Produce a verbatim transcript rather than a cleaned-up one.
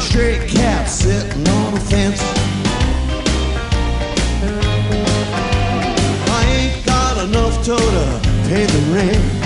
stray cat sitting on a fence. I ain't got enough dough to pay the rent.